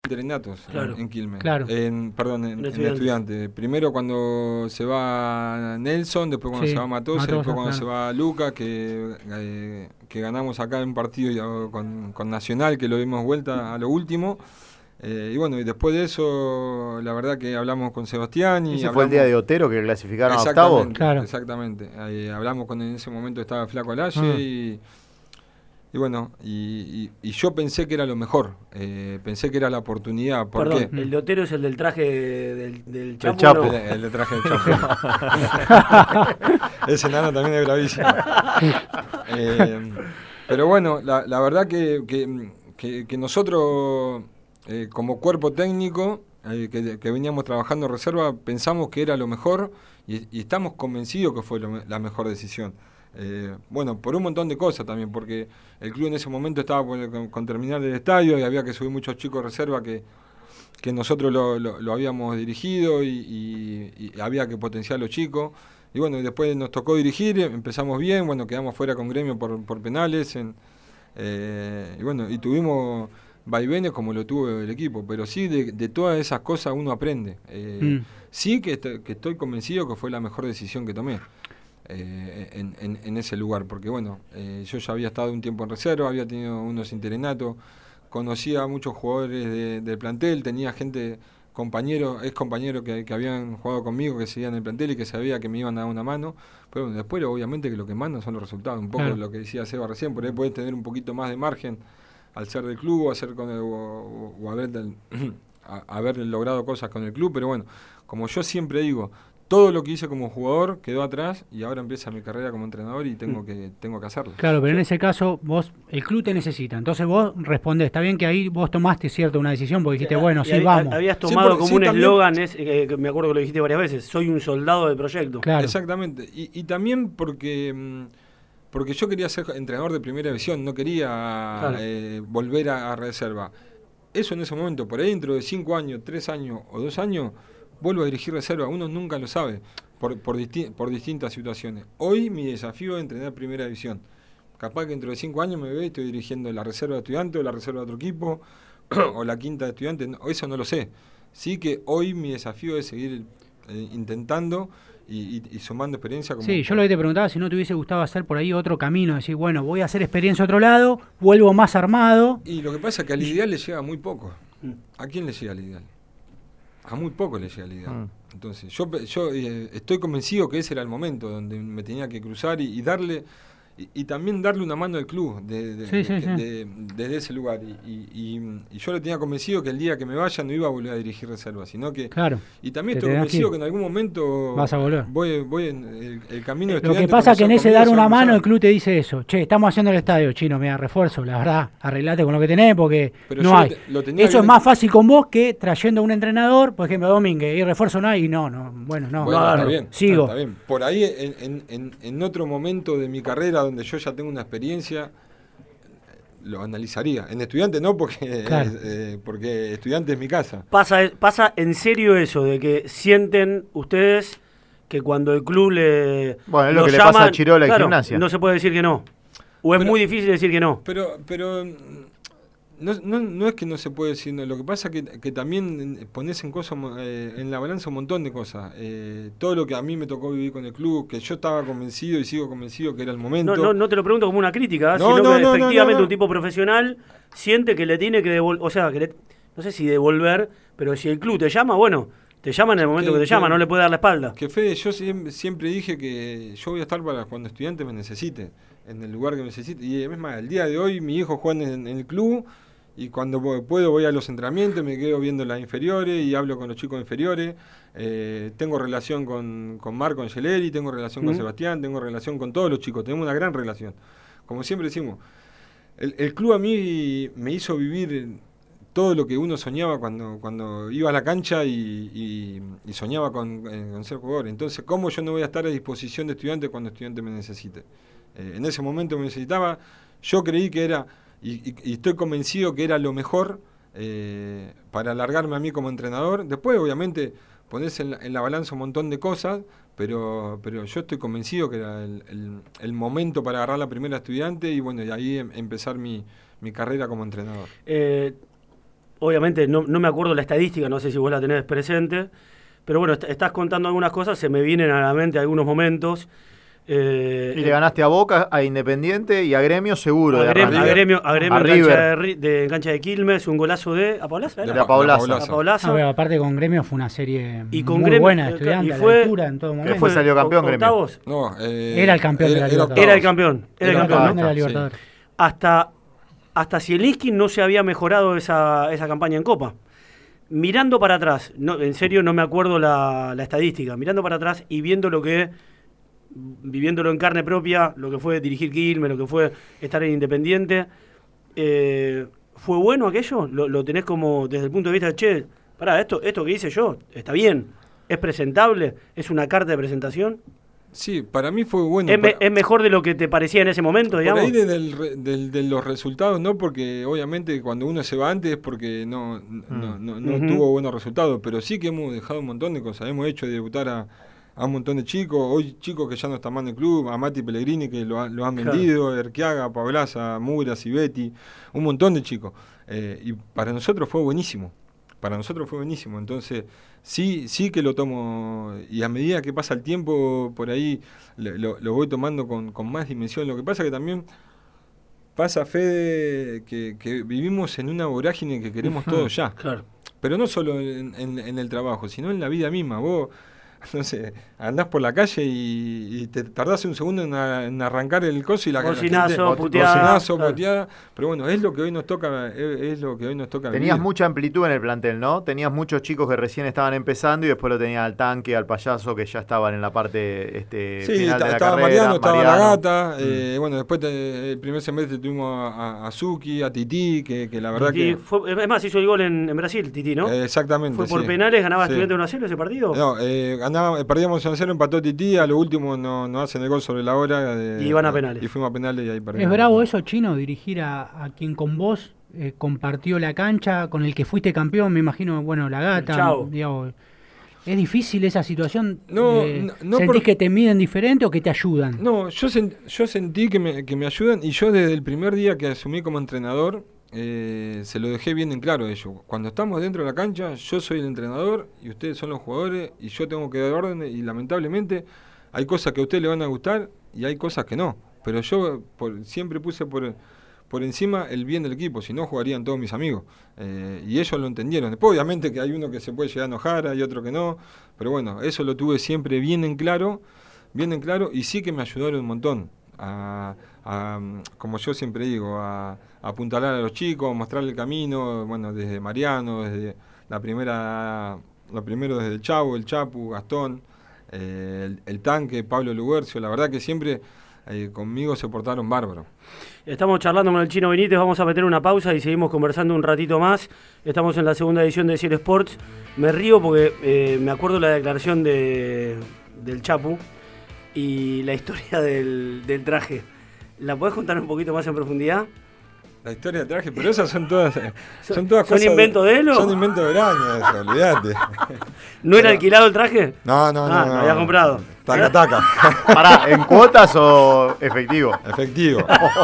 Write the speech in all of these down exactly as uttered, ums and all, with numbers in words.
interinatos claro. en, en Quilmes. Claro. En, perdón, en, En en Estudiantes. Estudiantes. Primero cuando se va Nelson, después cuando Sí, se va Matosa, Matosa, después cuando claro. se va Luca, que, eh, que ganamos acá en un partido con, con Nacional, que lo dimos vuelta a lo último. Eh, y bueno, y después de eso, la verdad que hablamos con Sebastián. Y Ese hablamos, fue el día de Otero que clasificaron a exactamente, octavos. Claro. Exactamente. Ahí hablamos con en ese momento estaba Flaco Alaye Ah. y, y bueno, y, y, y yo pensé que era lo mejor. Eh, pensé que era la oportunidad. ¿Por Perdón, qué? el de Otero es el del traje del, del Chapo. Chapo. ¿no? El, el de traje de Chapo. Ese nano también es bravísimo. Eh, pero bueno, la, la verdad que, que, que, que nosotros, eh, como cuerpo técnico, eh, que, que veníamos trabajando en reserva, pensamos que era lo mejor y, y estamos convencidos que fue lo, la mejor decisión. Eh, bueno, por un montón de cosas también, porque el club en ese momento estaba por, con, con terminar el estadio y había que subir muchos chicos de reserva que, que nosotros lo, lo, lo habíamos dirigido y, y, y había que potenciar a los chicos. Y bueno, y después nos tocó dirigir, empezamos bien, bueno, quedamos fuera con Gremio por, por penales. En, eh, y bueno, y tuvimos vaivenes como lo tuvo el equipo, pero sí, de, de todas esas cosas uno aprende. Eh, Mm. Sí que, est- que estoy convencido que fue la mejor decisión que tomé. Eh, en, en, en ese lugar, porque bueno, eh, yo ya había estado un tiempo en reserva, había tenido unos interinatos, conocía a muchos jugadores de, del plantel, tenía gente, compañeros, ex compañeros que, que habían jugado conmigo, que seguían en el plantel y que sabía que me iban a dar una mano, pero bueno, después obviamente que lo que mandan son los resultados, un poco Claro. lo que decía Seba recién, por ahí podés tener un poquito más de margen al ser del club o, hacer con el, o, o, o haber, del, a, haber logrado cosas con el club, pero bueno, como yo siempre digo, todo lo que hice como jugador quedó atrás y ahora empieza mi carrera como entrenador y tengo que tengo que hacerlo. Claro, pero en ese caso vos, el club te necesita, entonces vos respondés. Está bien que ahí vos tomaste cierto una decisión porque dijiste, bueno, Y sí, hab- vamos. Habías Sí, tomado por- como sí, un también. eslogan, es, eh, que me acuerdo que lo dijiste varias veces, soy un soldado del proyecto. Claro. Exactamente. Y, y también porque mm, porque yo quería ser entrenador de primera división, no quería Claro. eh, volver a, a reserva. Eso en ese momento, por ahí dentro de cinco años, tres años o dos años, vuelvo a dirigir reserva. Uno nunca lo sabe. Por, por, disti- por distintas situaciones. Hoy mi desafío es entrenar primera división. Capaz que dentro de cinco años me veo y estoy dirigiendo la reserva de estudiantes o la reserva de otro equipo o la quinta de estudiantes. No, eso no lo sé. Sí que hoy mi desafío es seguir eh, intentando y, y, y sumando experiencia. Como Sí, yo lo que te preguntaba si no te hubiese gustado hacer por ahí otro camino, decir, bueno, voy a hacer experiencia a otro lado, vuelvo más armado. Y lo que pasa es que al ideal le llega muy poco. ¿A quién le llega al ideal? A muy poco le llega al ideal. Mm. Entonces, yo, pe- yo eh, estoy convencido que ese era el momento donde me tenía que cruzar y, y darle, y, y también darle una mano al club de, de- Sí, de- sí, de- sí. de- desde ese lugar. Y, y- y- y yo le tenía convencido que el día que me vaya no iba a volver a dirigir reserva, sino que... Claro. Y también Te estoy tenés convencido que que ir. en algún momento Vas a volver. voy, voy en el, el camino de Lo que estudiante pasa es que en comenzó ese conmigo, dar se va una a mano cruzar. el club te dice eso. Che, estamos haciendo el estadio, chino, mira, refuerzo, la verdad, arreglate con lo que tenés porque Pero no yo lo hay. te- lo tenía Eso bien es más en- fácil con vos que trayendo a un entrenador, por ejemplo, Domínguez, y refuerzo no hay, y no, no, bueno, no. Bueno, Claro. está bien, Sigo. está bien. Por ahí, en, en, en, en otro momento de mi carrera donde yo ya tengo una experiencia, lo analizaría. En estudiante no, porque, Claro. eh, porque estudiante es mi casa. Pasa, pasa en serio eso, de que sienten ustedes que cuando el club le Bueno, es lo lo que le llaman, pasa a Chirola y claro, Gimnasia. no se puede decir que no. O es Pero- muy difícil decir que no. Pero, pero mm, no, no, no es que no se puede decir, no, lo que pasa es que, que también eh, pones en, cosas, eh, en la balanza un montón de cosas. Eh, todo lo que a mí me tocó vivir con el club, que yo estaba convencido y sigo convencido que era el momento. No, no, no te lo pregunto como una crítica, No, sino no, que no, no, efectivamente no, no. un tipo profesional siente que le tiene que devolver, o sea, que le- no sé si devolver, pero si el club te llama, bueno, te llama en el momento Que- que te que- llama, no le puede dar la espalda. Que Fede, yo siempre, siempre dije que yo voy a estar para cuando estudiante me necesite, en el lugar que me necesite. Y es más, el día de hoy mi hijo juega en, en el club y cuando vo- puedo voy a los entrenamientos, me quedo viendo las inferiores y hablo con los chicos inferiores. Eh, tengo relación con, con Marco Angeleri, tengo relación con Mm. Sebastián, tengo relación con todos los chicos, tenemos una gran relación. Como siempre decimos, el, el club a mí me hizo vivir todo lo que uno soñaba cuando, cuando iba a la cancha y, y- y soñaba con, eh, con ser jugador. Entonces, ¿cómo yo no voy a estar a disposición de estudiante cuando estudiante me necesite? Eh, en ese momento me necesitaba, yo creí que era, y, y- y estoy convencido que era lo mejor eh, para alargarme a mí como entrenador. Después, obviamente, pones en la, en la balanza un montón de cosas, pero, pero yo estoy convencido que era el, el- el momento para agarrar la primera estudiante y bueno, y ahí em- empezar mi, mi carrera como entrenador. Eh, obviamente no, no me acuerdo la estadística, no sé si vos la tenés presente, pero bueno, est- estás contando algunas cosas, se me vienen a la mente algunos momentos. Eh, Y le ganaste a Boca, a Independiente y a Gremio seguro. a, de Grem- arranque. a Gremio, a Gremio A en cancha River. de, Ri- de cancha de Quilmes, un golazo de a Paulaza, ¿era? De la Paulaza. La A Paulaza. No, pero aparte con Gremio fue una serie Y con muy Gremio, buena, eh, estudiante, y a fue- la altura en todo momento. fue salió campeón o- Gremio. octavos. No, eh, Era el campeón de la Libertadores. Era el campeón, era el Era campeón, campeón ¿no? de la Sí. Libertadores. Hasta, hasta Zielinski no se había mejorado esa, esa campaña en Copa. Mirando para atrás, no, en serio no me acuerdo la, la estadística, mirando para atrás y viendo lo que, viviéndolo en carne propia, lo que fue dirigir Quilmes, lo que fue estar en Independiente, eh, ¿fue bueno aquello? ¿Lo, lo tenés como desde el punto de vista de, che, pará, esto, esto que hice yo, está bien, es presentable, es una carta de presentación? Sí, para mí fue bueno. ¿Es, me- para- es mejor de lo que te parecía en ese momento, Por digamos? ahí de, del re- del- de los resultados, no, porque obviamente cuando uno se va antes es porque no, no, no, no Ujú. tuvo buenos resultados, pero sí que hemos dejado un montón de cosas. Hemos hecho debutar a, a un montón de chicos, hoy chicos que ya no están más en el club, a Mati Pellegrini que lo, ha- lo han Claro. vendido, Erquiaga, Paulaza, Mura, Cibetti, un montón de chicos. Eh, y para nosotros fue buenísimo. Para nosotros fue buenísimo, entonces sí, sí que lo tomo, y a medida que pasa el tiempo, por ahí lo, lo- lo voy tomando con, con más dimensión. Lo que pasa que también pasa, Fede, que, que vivimos en una vorágine que queremos todo ya, Claro. pero no solo en, en- en el trabajo, sino en la vida misma. Vos, no sé, andás por la calle y, y te tardás un segundo en, a- en arrancar el coso y la la Bocinazo, gente- puteada, bocinazo, claro. puteada, pero bueno, es lo que hoy nos toca, es, es lo que hoy nos toca Tenías vivir. mucha amplitud en el plantel, ¿no? Tenías muchos chicos que recién estaban empezando y después lo tenías al Tanque, al Payaso, que ya estaban en la parte este, Sí, final esta- de la estaba carrera. Mariano, estaba la Mariano. gata, Mm. eh, bueno, después te- el primer semestre tuvimos a, a Suki, a Titi, que, que la verdad Titi que... fue- es más, hizo el gol en, en Brasil, Titi, ¿no? eh, exactamente, Fue por sí. penales, ganaba Sí. Estudiantes uno a cero ese partido. No, eh, ganaba- perdíamos uno a cero, empató Titi, a lo último no, no hacen el gol sobre la hora. de- Y iban a penales. Y fuimos a penales y ahí perdimos. Es bravo eso, Chino, dirigir a, a quien con vos eh, compartió la cancha, con el que fuiste campeón, me imagino, bueno, la gata. El Chavo. Digamos, ¿es difícil esa situación? No, Eh, no, no ¿Sentís por- que te miden diferente o que te ayudan? No, yo, sen- yo sentí que me, que me ayudan y yo desde el primer día que asumí como entrenador eh, se lo dejé bien en claro a ellos. Cuando estamos dentro de la cancha, yo soy el entrenador y ustedes son los jugadores y yo tengo que dar órdenes y lamentablemente hay cosas que a ustedes les van a gustar y hay cosas que no. Pero yo por, siempre puse por, por encima el bien del equipo, si no jugarían todos mis amigos. Eh, y ellos lo entendieron. Después obviamente que hay uno que se puede llegar a enojar, hay otro que no, pero bueno, eso lo tuve siempre bien en claro, bien en claro y sí que me ayudaron un montón. A, a, como yo siempre digo, a, a apuntalar a los chicos, a mostrarle el camino, bueno, desde Mariano, desde la primera, lo primero desde el Chavo, el Chapu, Gastón, eh, el, el Tanque, Pablo Lugercio, la verdad que siempre eh, conmigo se portaron bárbaros. Estamos charlando con el Chino Benítez, vamos a meter una pausa y seguimos conversando un ratito más. Estamos en la segunda edición de Cielo Sports. Me río porque eh, me acuerdo la declaración de, del Chapu y la historia del, del traje. ¿La podés contar un poquito más en profundidad? La historia del traje, pero esas son todas, eh, son todas ¿Son cosas. invento de él o? Son inventos de Braña, eso, olvídate. ¿No era Pero- alquilado el traje? No, no, no. Ah, no, lo había comprado. Taca, taca. Pará, ¿en cuotas o efectivo? Efectivo.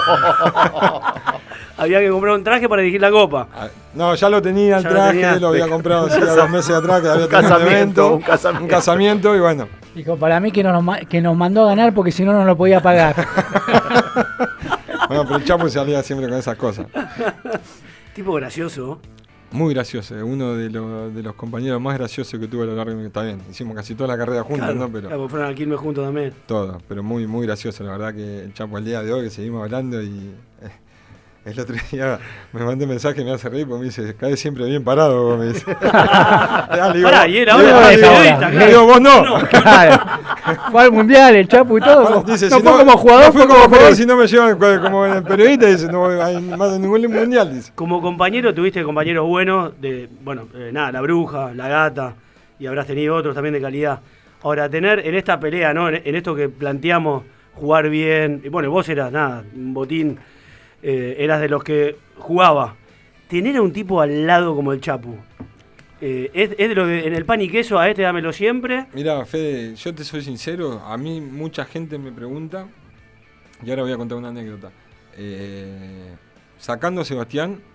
Había que comprar un traje para dirigir la copa. Ah, No, ya lo tenía el Ya lo traje, tenía. lo había comprado hacía dos meses atrás, que había Un tenido un casamiento, evento, un casamiento. un casamiento y bueno. Dijo, para mí que nos, ma- que nos mandó a ganar porque si no, no lo podía pagar. Bueno, pero el Chapo salía siempre con esas cosas. Tipo gracioso. Muy gracioso, uno de, los de los compañeros más graciosos que tuve a lo largo de... Está bien, hicimos casi toda la carrera juntos, Claro, ¿no? Pero claro, fueron al Quilmes juntos también. todo, pero muy, muy gracioso, la verdad que el Chapo al día de hoy que seguimos hablando y... eh, el otro día me mandó un mensaje y me hace reír porque me dice, cae siempre bien parado, vos", me dice. Ah, le digo, Pará, y era le digo, ahora le digo, periodista, le claro. digo, vos no. Claro. Fue al mundial, el Chapu y todo. Dice, no si fue como jugador, no fui fue como como jugador, periodista. si no me llevan co- como en periodista, dice, no hay más de ningún mundial, dice. Como compañero tuviste compañeros buenos de, bueno, eh, nada, la Bruja, la Gata, y habrás tenido otros también de calidad. Ahora, tener en esta pelea, ¿no? En, en esto que planteamos, jugar bien, y bueno, vos eras, nada, un botín, eh, eras de los que jugaba. Tener a un tipo al lado como el Chapu, eh, es, es de lo de, en el pan y queso, a este dámelo siempre. Mirá, Fede, yo te soy sincero, a mí mucha gente me pregunta, y ahora voy a contar una anécdota. Eh, sacando a Sebastián,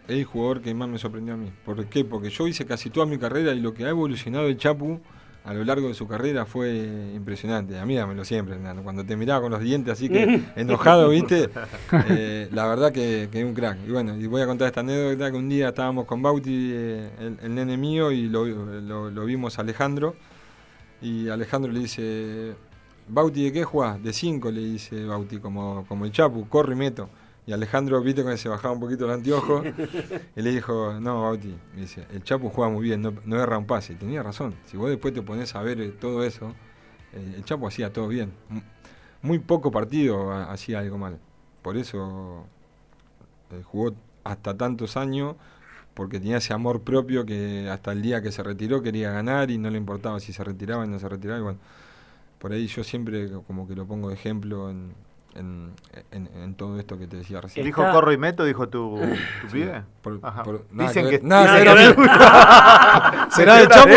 es el jugador que más me sorprendió a mí. ¿Por qué? Porque yo hice casi toda mi carrera y lo que ha evolucionado el Chapu a lo largo de su carrera fue impresionante. A mí dámelo siempre, Hernando. Cuando te miraba con los dientes así que enojado, ¿viste? Eh, la verdad que, que es un crack. Y bueno, y voy a contar esta anécdota que un día estábamos con Bauti, eh, el, el nene mío, y lo, lo, lo vimos a Alejandro. Y Alejandro le dice, Bauti, ¿de qué jugás? De cinco, le dice Bauti, como, como el Chapu, corro y meto. Y Alejandro, viste, cuando se bajaba un poquito el anteojo, y le dijo, no, Bauti, me dice, el Chapu juega muy bien, no, no erra un pase. Y tenía razón, si vos después te ponés a ver eh, todo eso, eh, el Chapu hacía todo bien. Muy poco partido a, hacía algo mal. Por eso eh, jugó hasta tantos años, porque tenía ese amor propio que hasta el día que se retiró quería ganar y no le importaba si se retiraba o no se retiraba. Y bueno, por ahí yo siempre como que lo pongo de ejemplo en... En, en, en todo esto que te decía recién. ¿Dijo corro y meto, dijo tu, tu sí, pibe? Por, Ajá. Por, Dicen que... Nada, nada que ver. ¿Será de Chapo?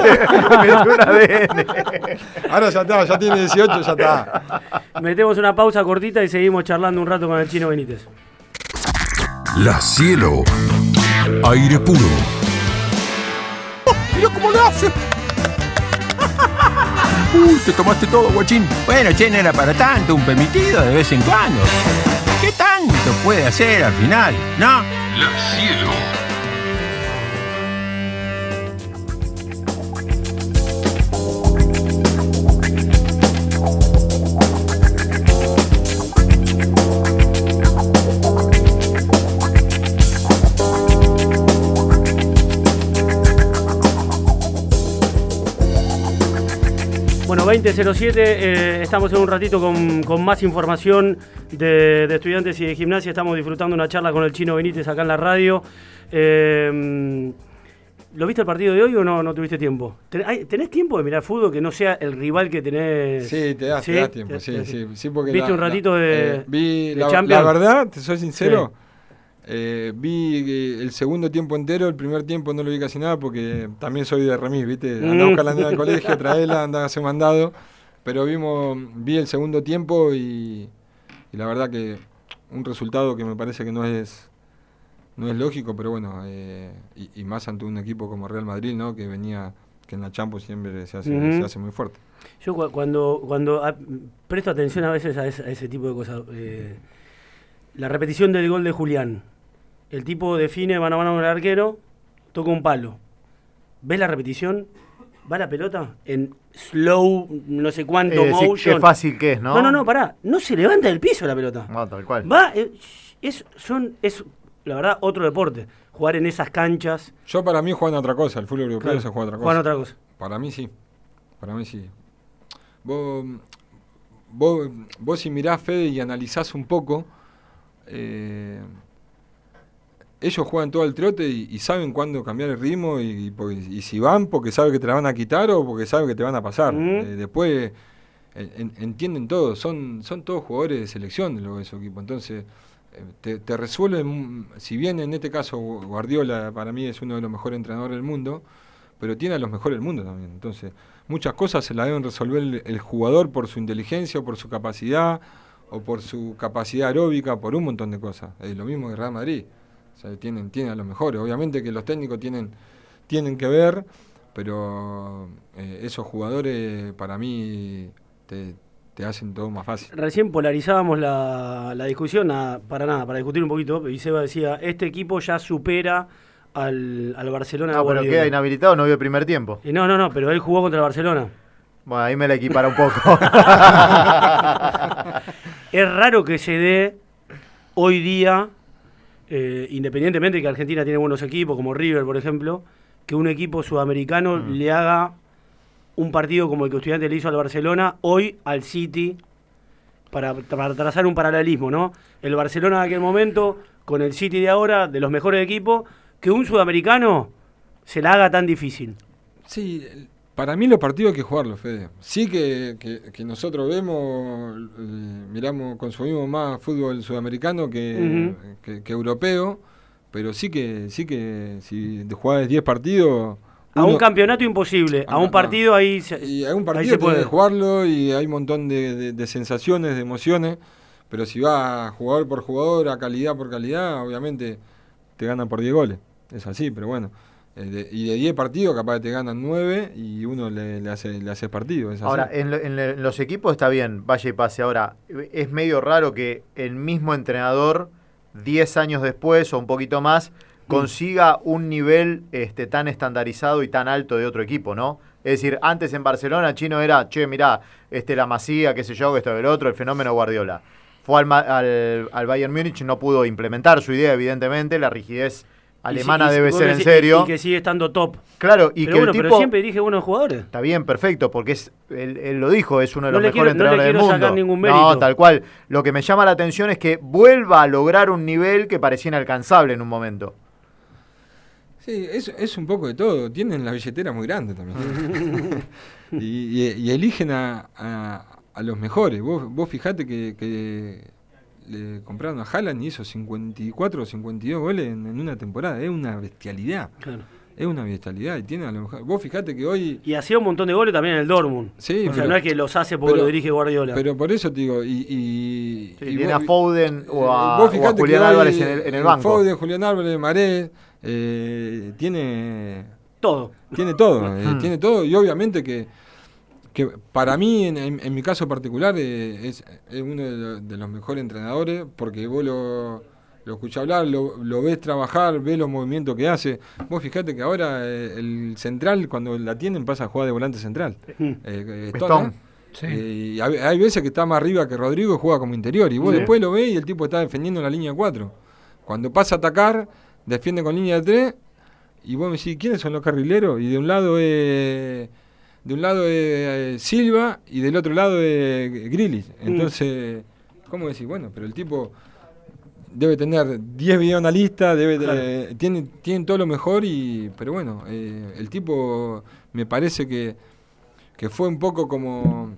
Ahora ya está, ya tiene dieciocho, ya está. Metemos una pausa cortita y seguimos charlando un rato con el Chino Benítez. La Cielo. Aire puro. Oh, mira cómo lo hace. Uy, te tomaste todo, guachín. Bueno, che, no era para tanto, un permitido de vez en cuando. ¿Qué tanto puede hacer al final, no? La Cielo. Bueno, veinte cero siete, eh, estamos en un ratito con, con más información de, de estudiantes y de gimnasia. Estamos disfrutando una charla con el Chino Benítez acá en la radio. Eh, ¿Lo viste el partido de hoy o no, no tuviste tiempo? ¿Tenés tiempo de mirar fútbol que no sea el rival que tenés? Sí, te das, ¿Sí? te das tiempo, sí, sí, sí, porque ¿Viste la, un ratito la, de, eh, vi, de la, Champions? La verdad, te soy sincero, sí. eh, vi eh, el segundo tiempo entero, el primer tiempo no lo vi casi nada porque también soy de remis, ¿viste? Andaba a buscar la nena al colegio, traerla, andaba a hacer mandado, pero vimos, vi el segundo tiempo y, y la verdad que un resultado que me parece que no es no es lógico, pero bueno, eh, y, y más ante un equipo como Real Madrid, ¿no? Que venía, que en la Champions siempre se hace, uh-huh. se hace muy fuerte. Yo cu- cuando cuando a, presto atención a veces a ese, a ese tipo de cosas, eh, la repetición del gol de Julián, el tipo define mano a mano con el arquero, toca un palo, ¿ves la repetición? Va la pelota en slow, no sé cuánto, eh, motion. Sí, qué fácil que es, ¿no? No, no, no, pará, no se levanta del piso la pelota. No, tal cual. Va, eh, es, son, es, la verdad, otro deporte. Jugar en esas canchas. Yo para mí juegan otra cosa, el fútbol europeo claro, se juega otra cosa. Juegan otra cosa. Para mí sí, para mí sí. Vos, vos, vos si mirás, Fede, y analizás un poco, eh, ellos juegan todo al trote y, y saben cuándo cambiar el ritmo y, y, y si van porque saben que te la van a quitar o porque saben que te van a pasar. Mm. Eh, después en, entienden todo, son, son todos jugadores de selección de los esos equipos, entonces... Te, te resuelven, si bien en este caso Guardiola para mí es uno de los mejores entrenadores del mundo, pero tiene a los mejores del mundo también. Entonces, muchas cosas se las deben resolver el, el jugador por su inteligencia, o por su capacidad, o por su capacidad aeróbica, por un montón de cosas. Es lo mismo que Real Madrid. O sea, tienen, tienen a los mejores. Obviamente que los técnicos tienen, tienen que ver, pero eh, esos jugadores para mí te... te hacen todo más fácil. Recién polarizábamos la, la discusión, nada, para nada, para discutir un poquito, y Seba decía, este equipo ya supera al, al Barcelona. No, pero queda inhabilitado, no vio el primer tiempo. Y no, no, no, pero él jugó contra el Barcelona. Bueno, ahí me la equipara un poco. Es raro que se dé hoy día, eh, independientemente de que Argentina tiene buenos equipos, como River, por ejemplo, que un equipo sudamericano mm. le haga un partido como el que Estudiantes le hizo al Barcelona, hoy al City, para, para trazar un paralelismo, ¿no? El Barcelona de aquel momento, con el City de ahora, de los mejores equipos, que un sudamericano se la haga tan difícil. Sí, para mí los partidos hay que jugarlos, Fede. Sí que, que, que nosotros vemos, eh, miramos, consumimos más fútbol sudamericano que, uh-huh. que, que europeo, pero sí que, sí que si jugás diez partidos... A uno, un campeonato imposible, a, a un partido ah, ahí se, y a un partido se puede jugarlo y hay un montón de, de, de sensaciones, de emociones, pero si va jugador por jugador, a calidad por calidad, obviamente te ganan por diez goles. Es así, pero bueno. Eh, de, y de diez partidos capaz que te ganan nueve y uno le, le hace le hace partido. Es así. Ahora, en, lo, en, en los equipos está bien, vaya y pase. Ahora, es medio raro que el mismo entrenador, diez años después o un poquito más, consiga un nivel este, tan estandarizado y tan alto de otro equipo, ¿no? Es decir, antes en Barcelona Chino era, che, mirá, este, la Masía, qué sé yo, que esto del otro, el fenómeno Guardiola. Fue al, al, al Bayern Múnich, no pudo implementar su idea, evidentemente, la rigidez alemana y, y, debe ser decís, en serio. Y, y que sigue estando top. Claro, y pero que bueno, el tipo... pero siempre dirige buenos jugadores. Está bien, perfecto, porque es él, él lo dijo, es uno de no los mejores quiero, entrenadores no le del quiero mundo. Sacar ningún mérito. No, tal cual. Lo que me llama la atención es que vuelva a lograr un nivel que parecía inalcanzable en un momento. Sí, es, es un poco de todo. Tienen la billetera muy grande también. y, y, y eligen a, a, a los mejores. Vos, vos fijate que, que le compraron a Haaland y hizo cincuenta y cuatro o cincuenta y dos goles en, en una temporada. Es una bestialidad. Claro. Es una bestialidad. Y tiene a lo mejor. Vos fijate que hoy. Y hacía un montón de goles también en el Dortmund. Sí, o sea, pero, no es que los hace porque pero, lo dirige Guardiola. Pero por eso te digo. Y, y, sí, y tiene vos, a Foden o a, vos o a Julián hoy, Álvarez en el, en el banco. Foden, Julián Álvarez, Marés. Eh, tiene. Todo. Tiene todo. eh, tiene todo. Y obviamente que. que para mí, en, en, en mi caso particular, eh, es, es uno de, lo, de los mejores entrenadores, porque vos lo, lo escuchás hablar, lo, lo ves trabajar, ves los movimientos que hace. Vos fijate que ahora eh, el central, cuando la tienen, pasa a jugar de volante central. Eh, Stone, Sí. eh, y hay, hay veces que está más arriba que Rodrigo y juega como interior. Y vos Sí. después lo ves y el tipo está defendiendo en la línea cuatro. Cuando pasa a atacar, defiende con línea de tres. Y vos me decís, ¿quiénes son los carrileros? Y de un lado es... De un lado es eh, Silva y del otro lado es Grealish. Entonces, mm. ¿cómo decís? Bueno, pero el tipo debe tener diez videos en la lista, debe claro. eh, tiene, tiene todo lo mejor, y pero bueno, eh, el tipo me parece que, que fue un poco como...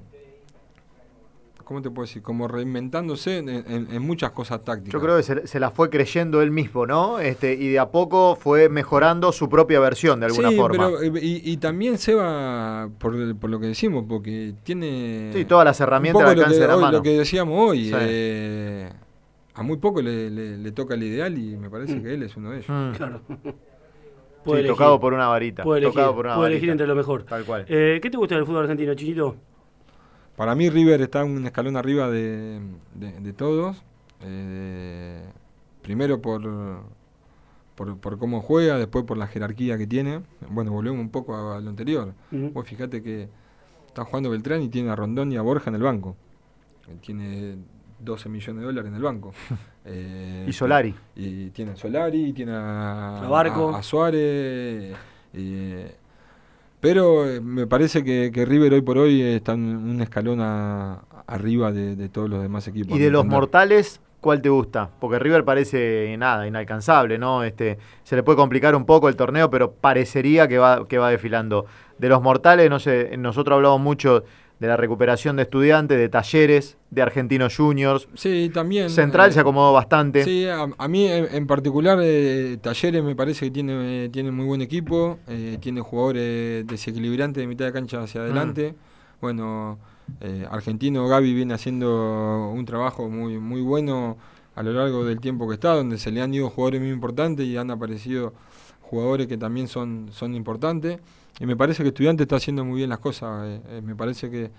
¿Cómo te puedo decir? Como reinventándose en, en, en muchas cosas tácticas. Yo creo que se, se la fue creyendo él mismo, ¿no? Este, y de a poco fue mejorando su propia versión de alguna sí, forma. Pero, y, y también se va por, por lo que decimos, porque tiene... Sí, todas las herramientas al alcance de la hoy, mano. Lo que decíamos hoy, sí. eh, a muy poco le, le, le toca el ideal y me parece mm. que él es uno de ellos. Mm. Claro. Sí, tocado por una varita. Puede elegir, tocado por una puede varita. elegir entre lo mejor. Tal cual. Eh, ¿Qué te gusta del fútbol argentino, Chinito? Para mí River está un escalón arriba de, de, de todos. Eh, primero por, por, por cómo juega, después por la jerarquía que tiene. Bueno, volvemos un poco a, a lo anterior. Uh-huh. Vos fíjate que está jugando Beltrán y tiene a Rondón y a Borja en el banco. Tiene doce millones de dólares en el banco. eh, y Solari. Y, y tiene a Solari, y tiene a, a, Barco. a, a Suárez. Eh, Pero eh, me parece que, que River hoy por hoy está en un escalón a, arriba de, de todos los demás equipos. ¿Y de los mortales, cuál te gusta? Porque River parece nada, inalcanzable, ¿no? Este, se le puede complicar un poco el torneo, pero parecería que va, que va desfilando. De los mortales, no sé, nosotros hablamos mucho de la recuperación de Estudiantes, de Talleres, de Argentinos Juniors. Sí, también. Central eh, se acomodó bastante. Sí, a, a mí en, en particular eh, Talleres me parece que tiene, eh, tiene muy buen equipo, eh, tiene jugadores desequilibrantes de mitad de cancha hacia adelante. Mm. Bueno, eh, Argentino Gaby viene haciendo un trabajo muy, muy bueno a lo largo del tiempo que está, donde se le han ido jugadores muy importantes y han aparecido jugadores que también son, son importantes. Y me parece que Estudiantes está haciendo muy bien las cosas. Eh, eh, me parece que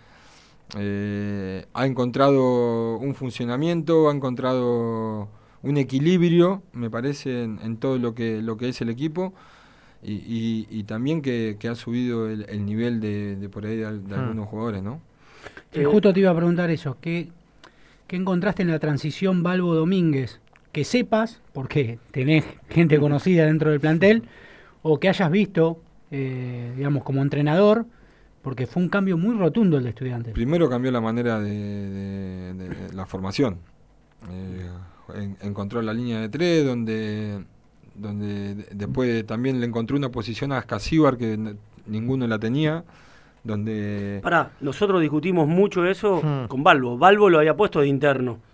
eh, ha encontrado un funcionamiento, ha encontrado un equilibrio, me parece, en, en todo lo que lo que es el equipo. Y, y, y también que, que ha subido el, el nivel de, de por ahí de, de algunos hmm. jugadores, ¿no? Eh, justo te iba a preguntar eso. ¿Qué, qué encontraste en la transición Balbo-Domínguez? Que sepas, porque tenés gente conocida dentro del plantel, o que hayas visto... Eh, digamos, como entrenador, porque fue un cambio muy rotundo el de Estudiantes. Primero cambió la manera de, de, de, de la formación. Eh, en, encontró la línea de tres, donde, donde de, después también le encontró una posición a Ascasíbar que n- ninguno la tenía. Donde Pará, nosotros discutimos mucho eso hmm. con Balbo. Balbo lo había puesto de interno.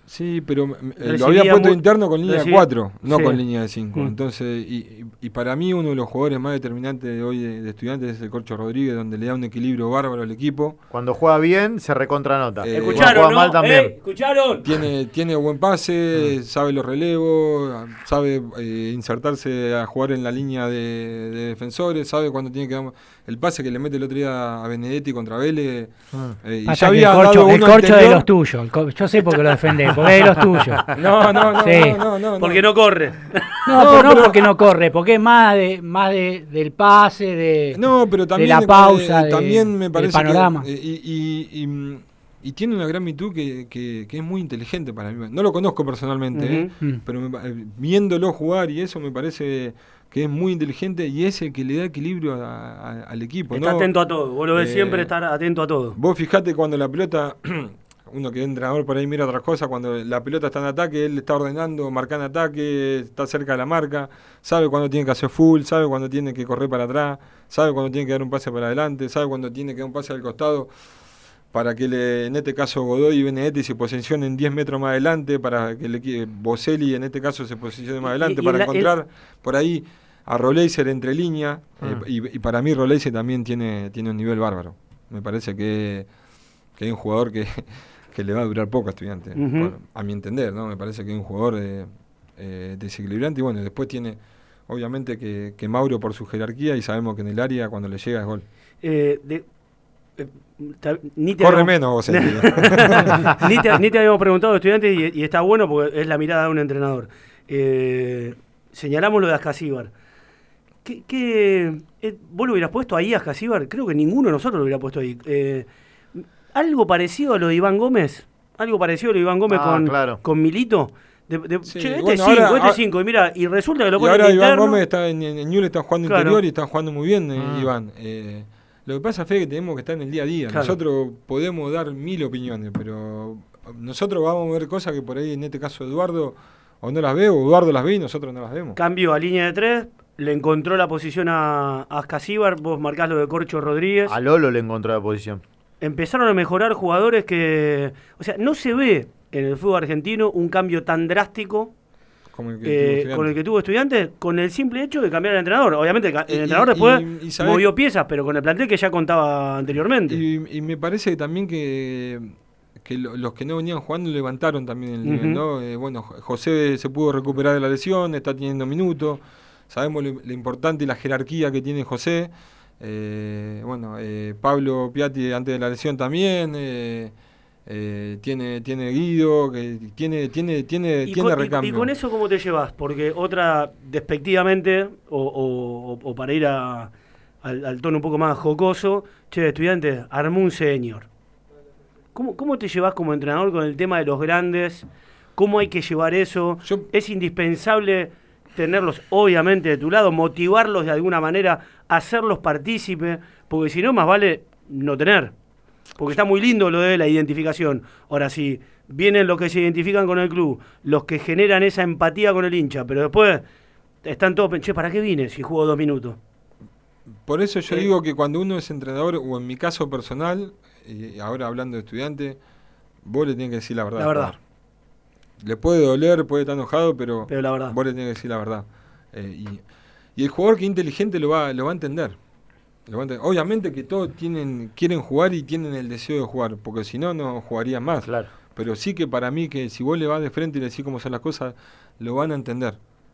Sí, pero eh, lo Recibía había puesto muy- interno con línea de recibía- cuatro, no sí. con línea de cinco. Mm. Entonces, y, y- y para mí uno de los jugadores más determinantes de hoy de, de Estudiantes es el Corcho Rodríguez, donde le da un equilibrio bárbaro al equipo. Cuando juega bien, se recontranota. Eh, Cuando ¿Escucharon, juega no? mal también. Eh, ¿Escucharon? Tiene, tiene buen pase, sabe los relevos, sabe eh, insertarse a jugar en la línea de, de defensores, sabe cuando tiene que dar el pase que le mete el otro día a Benedetti contra Vélez. eh, y Pasa ya que el había corcho, dado el uno corcho de anterior. los tuyos. el co- Yo sé por qué lo defendés, porque es de los tuyos. No, no, no, Sí. no, no, no, Porque no corre. No, No, pero no pero- porque no corre, porque es más de más de, del pase, de, No, pero también, de la eh, pausa, de- también me del parece panorama. que, eh, y, y- y, mm, y tiene una gran virtud que, que- que es muy inteligente para mí. No lo conozco personalmente, eh, Ujú. Mm. pero me pa- eh, viéndolo jugar y eso me parece que es muy inteligente y es el que le da equilibrio a- a- al equipo. Está ¿no? atento a todo. Vos lo ves Eh, siempre estar atento a todo. Vos fijate cuando la pelota, uno que es entrenador por ahí mira otras cosas, cuando la pelota está en ataque, él está ordenando, marcando ataque, está cerca de la marca, sabe cuándo tiene que hacer full, sabe cuándo tiene que correr para atrás, sabe cuándo tiene que dar un pase para adelante, sabe cuándo tiene que dar un pase al costado, para que le, en este caso Godoy y Benedetti se posicionen diez metros más adelante, para que le Boselli en este caso se posicione más Y- adelante, y para la- encontrar por ahí a Roleiser entre línea, Mm. eh, y, y para mí Roleiser también tiene, tiene un nivel bárbaro. Me parece que, que hay un jugador que, que le va a durar poco a Estudiantes, Ujú. por- a mi entender, ¿no? Me parece que es un jugador eh, eh, desequilibrante y bueno, después tiene obviamente que, que Mauro por su jerarquía y sabemos que en el área cuando le llega es gol. Eh, de- eh, ta- ni te Corre habíamos- menos vos, sentido. ni, te, ni te habíamos preguntado de Estudiantes y, y está bueno porque es la mirada de un entrenador. Eh, señalamos lo de Ascasíbar. ¿Qué, qué, eh, ¿Vos lo hubieras puesto ahí a Ascasíbar? Creo que ninguno de nosotros lo hubiera puesto ahí. Eh, algo parecido a lo de Iván Gómez. Algo parecido a lo de Iván Gómez Ah, con, claro. con Milito. De, de- Sí, che, este bueno, cinco, ahora- este ahora- cinco. Y mira, y resulta que lo Y ponen ahora de Iván interno. Gómez está en, en Newell's, está jugando Claro. interior y está jugando muy bien, eh, Ah. Iván. Eh, lo que pasa, Fede, que tenemos que estar en el día a día. Claro. Nosotros podemos dar mil opiniones, pero nosotros vamos a ver cosas que por ahí, en este caso Eduardo, o no las ve, o Eduardo las ve y nosotros no las vemos. Cambio a línea de tres. Le encontró la posición a, a Ascasíbar. Vos marcás lo de Corcho Rodríguez. A Lolo le encontró la posición. Empezaron a mejorar jugadores que... O sea, no se ve en el fútbol argentino un cambio tan drástico Como el que eh, tuvo con Estudiantes. el que tuvo Estudiantes, con el simple hecho de cambiar al entrenador. Obviamente el, ca- el Y- entrenador y- después y- y sabés- movió piezas, pero con el plantel que ya contaba anteriormente. Y, y me parece que también que, que lo- los que no venían jugando levantaron también el nivel, Ujú. ¿no? Eh, bueno, J- José se pudo recuperar de la lesión, está teniendo minutos, sabemos lo, lo importante y la jerarquía que tiene José. Eh, bueno, eh, Pablo Piatti antes de la lesión también, eh, eh, tiene, tiene Guido, que tiene, tiene, tiene, Y tiene con, y- recambio. y con eso, ¿cómo te llevas? Porque otra, despectivamente, o, o- o- o para ir a- al, al tono un poco más jocoso, che, Estudiantes, armó un senior. ¿Cómo, ¿Cómo te llevas como entrenador con el tema de los grandes? ¿Cómo hay que llevar eso? Yo- ¿Es indispensable tenerlos, obviamente, de tu lado, motivarlos de alguna manera, hacerlos partícipes? Porque si no, más vale no tener. Porque está muy lindo lo de la identificación. Ahora, si vienen los que se identifican con el club, los que generan esa empatía con el hincha, pero después están todos, pen- che, ¿para qué vine si juego dos minutos? Por eso yo Eh, digo que cuando uno es entrenador, o en mi caso personal, y ahora hablando de estudiante, vos le tenés que decir la verdad. La al verdad. jugador. Le puede doler, puede estar enojado, pero, Pero la verdad. vos le tenés que decir la verdad. Eh, y, y el jugador que es inteligente lo va, lo va a entender. Lo va a entender. Obviamente que todos tienen, quieren jugar y tienen el deseo de jugar, porque si no, no jugarían más. Claro. Pero sí que para mí que si vos le vas de frente y le decís cómo son las cosas, lo van a entender.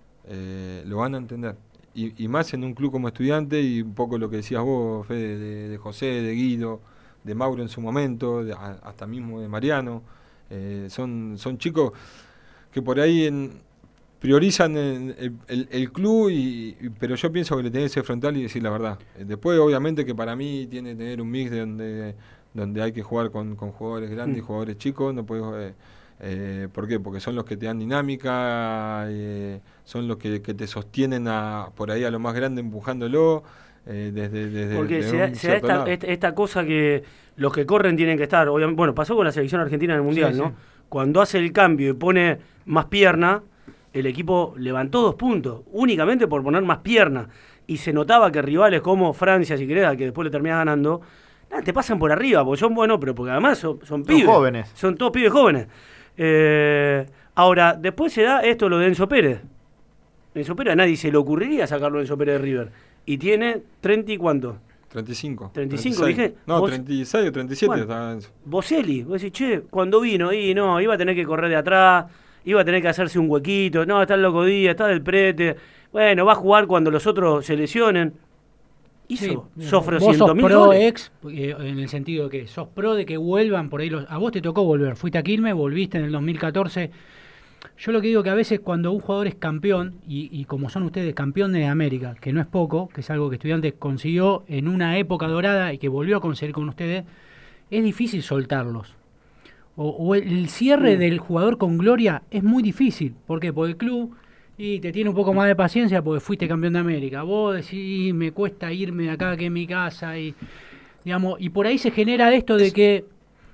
Eh, lo van a entender. Y, y más en un club como Estudiante y un poco lo que decías vos, Fede, de, de José, de Guido, de Mauro en su momento, de- a- hasta mismo de Mariano. Eh, son, son chicos que por ahí en- priorizan el, el- el- el club, y, y- pero yo pienso que le tenés que ser frontal y decir la verdad. Eh, después, obviamente, que para mí tiene que tener un mix de donde, donde hay que jugar con, con jugadores grandes y Mm. jugadores chicos. No puedes, eh, eh, ¿por qué? Porque son los que te dan dinámica, eh, son los que, que te sostienen a, por ahí a lo más grande empujándolo. eh, desde, desde Porque desde se da, un se da cierto esta, lado. esta, esta cosa que los que corren tienen que estar. Obviamente, bueno, pasó con la selección argentina en el Mundial, Sí, ¿no? sí. Cuando hace el cambio y pone más pierna, el equipo levantó dos puntos, únicamente por poner más pierna. Y se notaba que rivales como Francia, si querés, al que después le terminás ganando, nada, te pasan por arriba, porque son buenos, pero porque además son, son pibes. jóvenes. Son todos pibes jóvenes. Eh, ahora, después se da esto, lo de Enzo Pérez. Enzo Pérez, a nadie se le ocurriría sacarlo de Enzo Pérez de River. Y tiene treinta y cuánto. treinta y cinco. treinta y cinco, treinta y seis. dije. No, vos, treinta y seis o treinta y siete bueno, estaba Enzo. Boselli, vos decís, che, cuando vino, y no, iba a tener que correr de atrás, iba a tener que hacerse un huequito, no, está el Loco Díaz, está del Prete, bueno, va a jugar cuando los otros se lesionen. Hizo, Sí, sos vos sos trescientos mil pro goles. ex, eh, en el sentido de que sos pro de que vuelvan por ahí los, a vos te tocó volver, fuiste a Quilmes, volviste en el dos mil catorce. Yo lo que digo que a veces cuando un jugador es campeón, y, y como son ustedes campeones de América, que no es poco, que es algo que Estudiantes consiguió en una época dorada y que volvió a conseguir con ustedes, es difícil soltarlos. O, o el cierre Mm. del jugador con gloria es muy difícil. ¿Por qué? Porque el club y te tiene un poco más de paciencia porque fuiste campeón de América. Vos decís, me cuesta irme de acá que es mi casa. Y, digamos, y por ahí se genera esto de que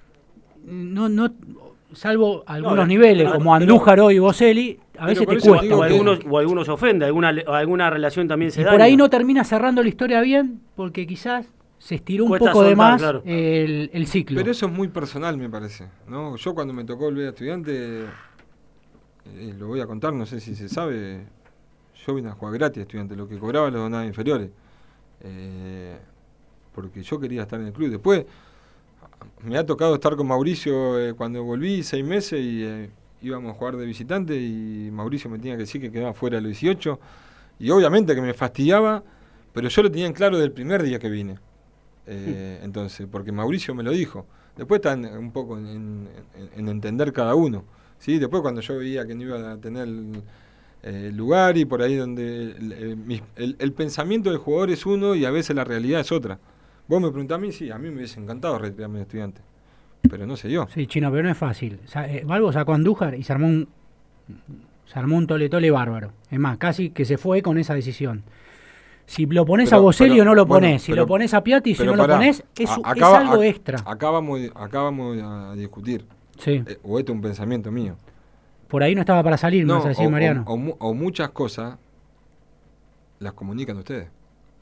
no, no salvo algunos No, niveles, pero- como Andújar hoy y Boselli, a pero veces por te eso cuesta. digo O que- algunos, o algunos se ofenden, alguna, alguna relación también se Y da. por ahí no termina cerrando la historia bien, porque quizás se estiró un Cuesta poco de soltar, más claro. el, el ciclo. Pero eso es muy personal, me parece, ¿no? Yo cuando me tocó volver a Estudiante, eh, lo voy a contar, no sé si se sabe, yo vine a jugar gratis a Estudiante, lo que cobraba los donados inferiores. Eh, porque yo quería estar en el club. Después me ha tocado estar con Mauricio eh, cuando volví, seis meses, y eh, íbamos a jugar de visitante, y Mauricio me tenía que decir que quedaba fuera de los dieciocho, y obviamente que me fastidiaba, pero yo lo tenía en claro desde el primer día que vine. Eh, entonces, porque Mauricio me lo dijo. Después está en- un poco en, en- en entender cada uno, ¿sí? Después cuando yo veía que no iba a tener eh, lugar, y por ahí donde el, el- mis- el- el pensamiento del jugador es uno y a veces la realidad es otra. Vos me preguntás a mí, sí, a mí me hubiese encantado retirarme de Estudiante, pero no sé yo. Sí, Chino, pero no es fácil. Sa- eh, Balbo sacó a Andújar y se armó un se armó un tole-tole bárbaro. Es más, casi que se fue con esa decisión. Si lo pones Pero- a Boselli pero- o no lo bueno, pones, si pero- lo pones a Piatti, si pero no lo pará, pones, es, a- es acá va- algo a- extra. Acá vamos, acá vamos a discutir, Sí. eh, o este es un pensamiento mío. Por ahí no estaba para salir, No, más a decir o, Mariano. o- o mu- o muchas cosas las comunican ustedes.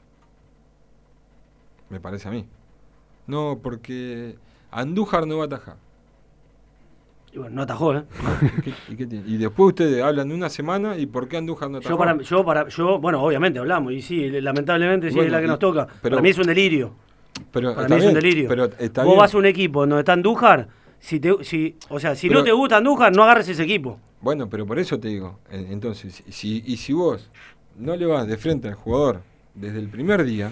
Me parece a mí. No, porque Andújar no va a atajar. Y bueno, no atajó, ¿eh? ¿Y, qué- y qué tiene? Y después ustedes hablan de una semana, ¿y por qué Andújar no atajó? Yo para, yo para, yo, bueno, obviamente hablamos, y sí, lamentablemente sí Bueno, es la que y- nos toca. pero- para mí es un delirio. pero Para está mí es un bien, delirio. Pero está Vos bien. vas a un equipo donde está Andújar, si te, si, o sea, si Pero- no te gusta Andújar, no agarres ese equipo. Bueno, pero por eso te digo, eh, entonces, si, y si vos no le vas de frente al jugador desde el primer día,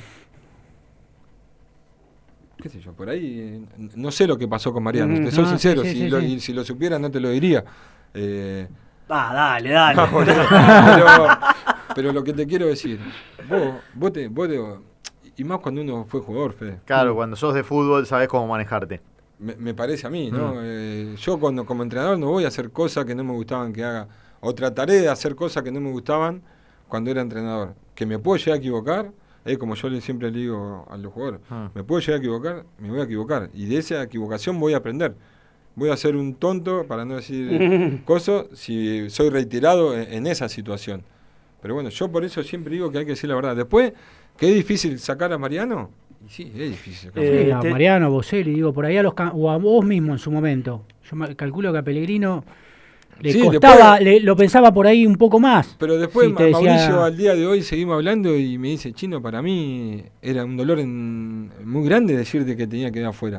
qué sé yo, por ahí, eh, no sé lo que pasó con Mariano, Mm, te soy no, sincero, sí, sí, si, sí, lo, sí. y si lo supiera no te lo diría. Eh, Ah, dale, dale. no, boludo, pero, pero lo que te quiero decir, vos, vos te, vos te- y más cuando uno fue jugador, Fede. Claro, cuando sos de fútbol sabés cómo manejarte. Me, me parece a mí, ¿no? Mm. Eh, yo cuando como entrenador no voy a hacer cosas que no me gustaban que haga, o trataré de hacer cosas que no me gustaban cuando era entrenador. Que me puedo llegar a equivocar, es como yo le, siempre le digo a los jugadores, Mm. me puedo llegar a equivocar, me voy a equivocar, y de esa equivocación voy a aprender. Voy a ser un tonto, para no decir cosas, si soy retirado en, en esa situación. Pero bueno, yo por eso siempre digo que hay que decir la verdad. Después, que es difícil sacar a Mariano, y sí, es difícil sacar a Eh, Mariano. Sí, a te- Mariano, Boselli, digo, por ahí a los ca- o a vos mismo en su momento. Yo me- calculo que a Pellegrino le Sí, costaba, después- le- lo pensaba por ahí un poco más. Pero después Sí, Ma- te decía- Mauricio al día de hoy seguimos hablando y me dice, Chino, para mí era un dolor en- muy grande decirte que tenía que ir afuera.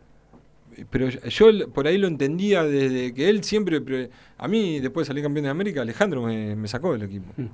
Pero yo, yo l- por ahí lo entendía desde que él siempre... pre- A mí, después de salir campeón de América, Alejandro me, me sacó del equipo. Mm.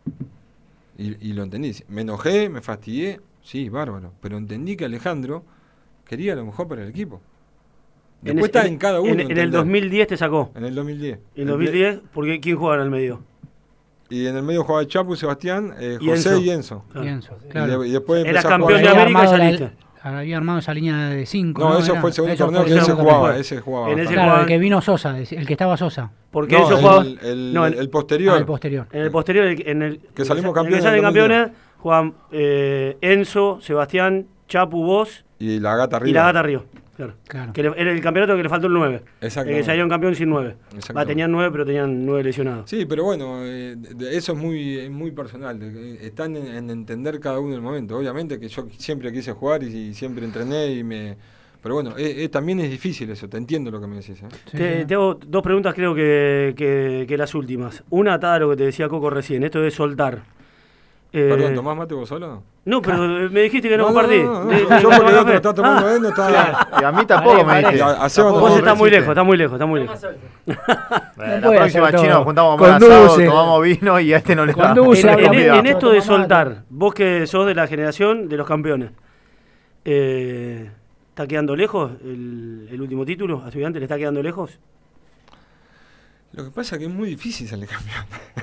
Y, y lo entendí. Me enojé, me fastidié, sí, bárbaro. Pero entendí que Alejandro quería lo mejor para el equipo. Después En está ese- en cada uno. En, en el entender. dos mil diez te sacó. En el dos mil diez. En el dos mil diez, porque ¿quién jugaba en el medio? Y en el medio jugaba Chapu, Sebastián, eh, Y José Enzo. y Enzo. Claro. Pienso, Y claro. de- y después Era empezó a campeón jugar- de Había América y armado la- saliste. había armado esa línea de cinco. No, eso Era- fue el segundo eso torneo fue que el ese segundo jugaba, torneo. ese jugaba. En ese bastante. Claro, jugaba- el que vino Sosa, el que estaba Sosa. Porque No, eso el, jugaba. el, no, el, en- posterior. Ah, el posterior. En el posterior, el- en el Que salimos en el campeones que salen en el dos mil campeones, juegan eh, Enzo, Sebastián, Chapu, vos Y la gata arriba. y la Gata Río. Claro. Claro. Que le- era el campeonato que le faltó el nueve. El Exactamente. que salieron campeón sin nueve. Exactamente. Va, tenían nueve, pero tenían nueve lesionados. Sí, pero bueno, eh, de- de- eso es muy es muy personal. de que Están en, en entender cada uno el momento. Obviamente que yo siempre quise jugar y, y siempre entrené y me... pero bueno, eh, eh, también es difícil eso, te entiendo lo que me decís. ¿eh? Sí, Te, sí. te hago dos preguntas, creo que, que, que las últimas. Una atada a lo que te decía Coco recién, esto de soltar. Eh, Perdón, ¿tomás mate vos solo? No, pero me dijiste que no, compartí. No, no, De- no, de- yo de- porque el de- otro está tomando Ah, él, no está... Y a mí tampoco me Vale, diste. vale. A Seba Tampoco Vos no me estás muy hiciste. lejos, estás muy lejos, estás muy lejos. Bueno, No la puede próxima hacer chino todo. nos juntamos a comer Conduce. asado, tomamos vino y a este no le da. Conduce, En, habla en- mucho, en esto toma de mate. soltar, vos que sos de la generación de los campeones, eh, ¿está quedando lejos el, el último título? ¿A Estudiantes le está quedando lejos? Lo que pasa es que es muy difícil salir campeón.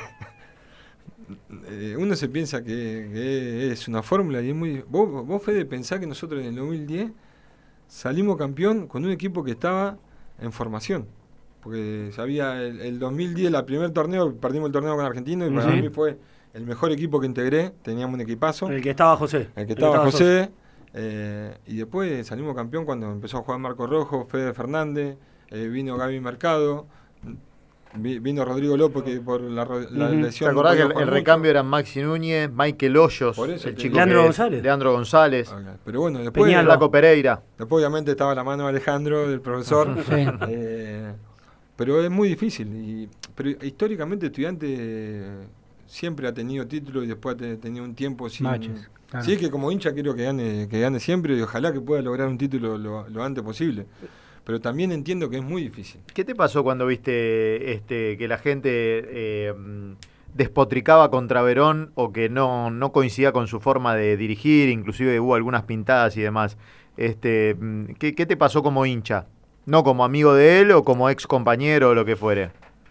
Eh, uno se piensa que, que es una fórmula y es muy... Vos, vos Fede, pensá que nosotros en el dos mil diez salimos campeón con un equipo que estaba en formación. Porque sabía el, el dos mil diez, el primer torneo, perdimos el torneo con Argentino y para Ujú. mí fue el mejor equipo que integré. Teníamos un equipazo. El que estaba José. El que estaba Sosa. José. Eh, y después salimos campeón cuando empezó a jugar Marco Rojo, Fede Fernández, eh, vino Gaby Mercado, vi- vino Rodrigo López que por la, ro- la Ujú. lesión. ¿Te no acordás que podía el, jugar el mucho. recambio eran Maxi Núñez, Michael Hoyos, Por eso el te chico digo. Leandro que- González. Leandro González, Ok, pero bueno, después Peñalba. Flaco Pereira. después obviamente estaba la mano de Alejandro, del profesor. Sí. Eh, pero es muy difícil. Y, pero históricamente Estudiante siempre ha tenido título y después ha te- tenido un tiempo sin... Baches, claro. Sí, que como hincha quiero que gane, que gane siempre y ojalá que pueda lograr un título lo, lo antes posible. Pero también entiendo que es muy difícil. ¿Qué te pasó cuando viste este que la gente eh, mm, despotricaba contra Verón o que no, no coincidía con su forma de dirigir, inclusive hubo algunas pintadas y demás? Este, mm, ¿qué, qué te pasó como hincha? ¿No como amigo de él o como ex compañero o lo que fuere?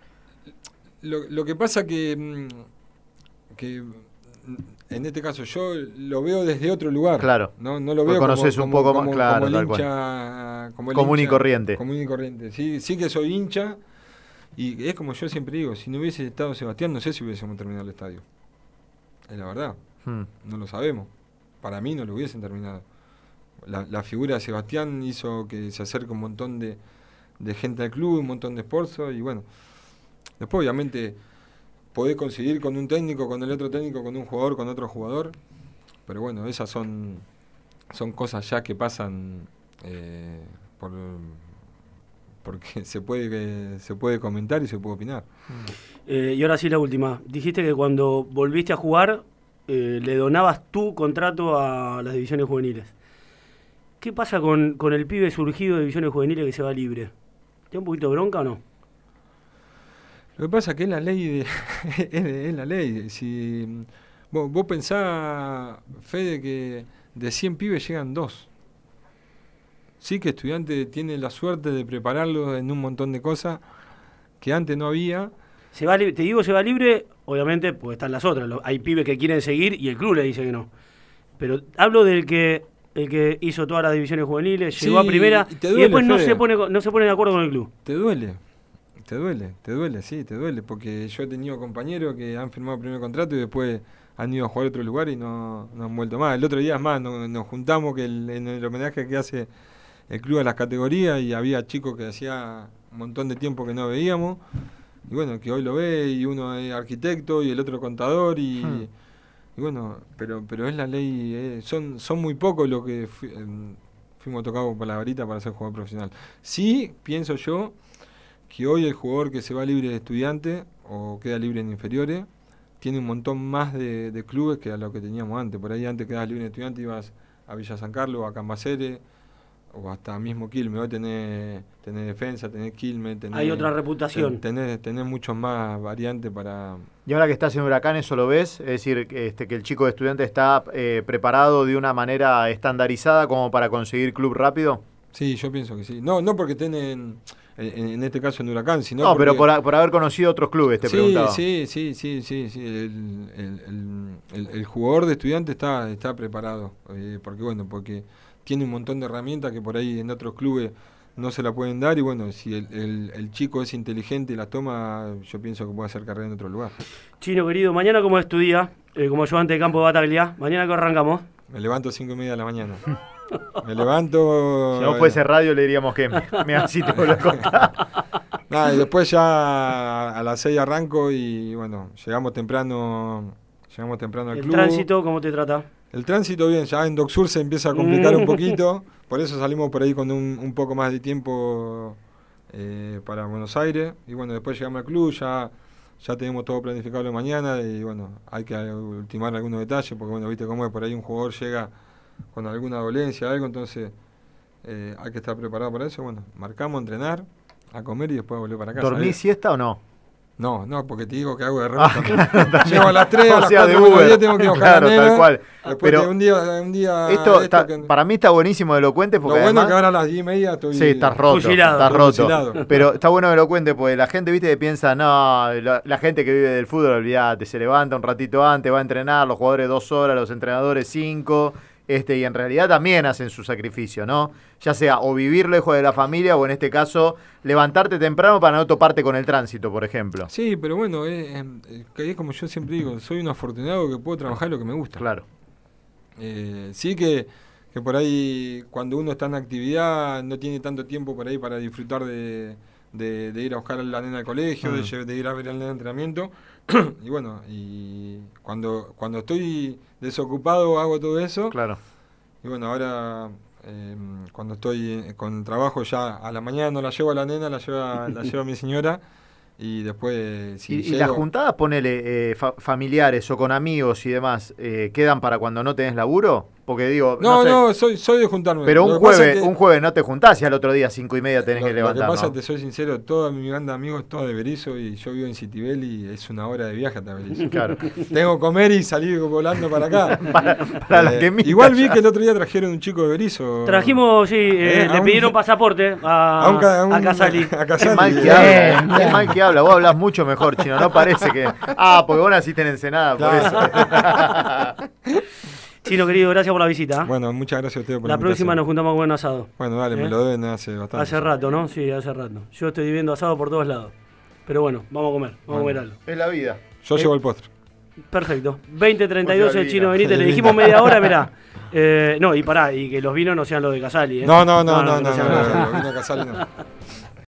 Lo, lo que pasa que, mm, que mm, en este caso yo lo veo desde otro lugar. Claro. No, no lo Porque veo como, conoces un como- poco más, como- claro, como el tal cual. hincha, como el Común y hincha- corriente. Común y corriente. Sí, sí que soy hincha y es como yo siempre digo, si no hubiese estado Sebastián no sé si hubiésemos terminado el estadio. Es la verdad, Hmm. no lo sabemos. Para mí no lo hubiesen terminado. La, la figura de Sebastián hizo que se acerque un montón de, de gente al club, un montón de esfuerzo y bueno. Después obviamente podés conseguir con un técnico, con el otro técnico, con un jugador, con otro jugador. Pero bueno, esas son, son cosas ya que pasan eh, por, porque se puede, se puede comentar y se puede opinar. Eh, y ahora sí la última. Dijiste que cuando volviste a jugar eh, le donabas tu contrato a las divisiones juveniles. ¿Qué pasa con, con el pibe surgido de divisiones juveniles que se va libre? ¿Te da un poquito de bronca o no? Lo que pasa es que es la ley, de, es, de- es la ley. Si vos, vos pensás, Fede, que de cien pibes llegan dos. Sí que Estudiante tiene la suerte de prepararlos en un montón de cosas que antes no había. Se va libre, te digo se va libre, obviamente, pues están las otras. Lo- Hay pibes que quieren seguir y el club le dice que no. Pero hablo del que el que hizo todas las divisiones juveniles, Sí, llegó a primera y te y duele, después no Fede. se pone no se pone de acuerdo con el club. Te duele, te duele, te duele, sí, te duele, porque yo he tenido compañeros que han firmado el primer contrato y después han ido a jugar a otro lugar y no, no han vuelto más. El otro día es más, nos, nos juntamos que el- en el homenaje que hace el club a las categorías y había chicos que hacía un montón de tiempo que no veíamos y bueno, que hoy lo ve y uno es arquitecto y el otro contador y, Hmm. y bueno, pero pero es la ley, eh, son son muy pocos los que fui- em, fuimos tocados por la varita para ser jugador profesional. Sí, pienso yo que hoy el jugador que se va libre de Estudiante o queda libre en inferiores tiene un montón más de, de clubes que a lo que teníamos antes. Por ahí antes quedabas libre en Estudiante, ibas a Villa San Carlos, a Cambaceres o hasta mismo Quilmes. Hoy tenés, tenés defensa, tenés Quilmes, tenés... Hay otra reputación. ten- Tenés, tenés muchos más variantes para... Y ahora que estás en Huracán, ¿eso lo ves? Es decir, que, este, que el chico de Estudiante está eh, preparado de una manera estandarizada como para conseguir club rápido. Sí, yo pienso que sí. No, no porque tienen, en, en este caso en Huracán, sino No, porque... pero por, a- por haber conocido otros clubes, te sí, preguntaba. Sí, sí, sí, sí, sí. El, el, el, el- el jugador de Estudiante está, está preparado, eh, porque bueno, porque tiene un montón de herramientas que por ahí en otros clubes no se la pueden dar y bueno, si el, el, el chico es inteligente y la toma, yo pienso que puede hacer carrera en otro lugar. Chino querido, mañana como es tu día, eh, como ayudante de campo de Bataglia, mañana que arrancamos. Me levanto a cinco y media de la mañana. Me levanto... Si no fuese radio, le diríamos que me así te vuelvo a contar. Nada, y después ya a las seis arranco y bueno, llegamos temprano, llegamos temprano al El club. tránsito, ¿cómo te trata? El tránsito bien, ya en Dock Sur se empieza a complicar un poquito, por eso salimos por ahí con un, un poco más de tiempo eh, para Buenos Aires, y bueno, después llegamos al club, ya, ya tenemos todo planificado de mañana, y bueno, hay que ultimar algunos detalles, porque bueno, viste cómo es, por ahí un jugador llega con alguna dolencia, algo, entonces eh, hay que estar preparado para eso, bueno, marcamos, entrenar, a comer y después volver para casa. ¿Dormís siesta o no? No, no, porque te digo que hago de remota. Ah, llego a las tres, a o las sea, cuatro de Uber. días tengo que bajar Claro, a la nena. tal cual. Después Pero de un día, un día esto, esto está, que, para mí está buenísimo que lo cuentes porque lo bueno además, es que ahora a las diez y media estoy... sí, estás roto, fusilado. estás roto. Fusilado. Pero está bueno que lo cuentes porque la gente, viste, que piensa, no, la, la gente que vive del fútbol, olvídate, se levanta un ratito antes, va a entrenar, los jugadores dos horas, los entrenadores cinco, este, y en realidad también hacen su sacrificio, ¿no? Ya sea o vivir lejos de la familia o en este caso levantarte temprano para no toparte con el tránsito, por ejemplo. Sí, pero bueno, es, es como yo siempre digo, soy un afortunado que puedo trabajar lo que me gusta. Claro. Eh, sí que, que por ahí cuando uno está en actividad no tiene tanto tiempo por ahí para disfrutar de, de, de ir a buscar a la nena al colegio, mm. de, de ir a ver al nena de entrenamiento. Y bueno, y cuando, cuando estoy desocupado hago todo eso. Claro. Y bueno, ahora eh, cuando estoy con trabajo ya a la mañana no la llevo a la nena, la lleva, la lleva a mi señora. Y después, si ¿Y, llego... y las juntadas, ponele, eh, fa- familiares o con amigos y demás, eh, quedan para cuando no tenés laburo? Porque digo, No, no, sé, no, soy, soy de juntarme. pero Lo un que pasa jueves, es que- un jueves no te juntás y al otro día cinco y media tenés lo, que levantar, Lo que pasa, ¿no? te soy sincero, toda mi banda de amigos es toda de Berizo y yo vivo en Citibel y es una hora de viaje hasta Berizo. Claro. Tengo que comer y salir volando para acá. para para Eh, la que mita igual vi ya. que el otro día trajeron un chico de Berizo. Trajimos, sí, eh, Eh, le a un- pidieron pasaporte a, a un ca- a un- a Casali. a Qué Casali. mal que Bien, habla, qué bien. mal que habla. Vos hablás mucho mejor, Chino. No parece que. Ah, porque vos naciste en Ensenada, Claro. por eso. Chino, querido, gracias por la visita. ¿eh? Bueno, muchas gracias a ustedes por la próxima nos invitación. juntamos con un asado. Bueno, dale, ¿Eh? me lo deben hace bastante. Hace rato, ¿no? Sí, hace rato. Yo estoy viviendo asado por todos lados. Pero bueno, vamos a comer, vamos Bueno. a comer algo. Es la vida. Yo llevo el postre. Perfecto. veinte treinta y dos Pues el Chino Albino. Benítez. Le dijimos media hora, mirá. Eh, no, y pará, y que los vinos no sean los de Casali. ¿eh? No, no, no, no, no, que no, sean no, los de no, Casali. no, vino Casali no.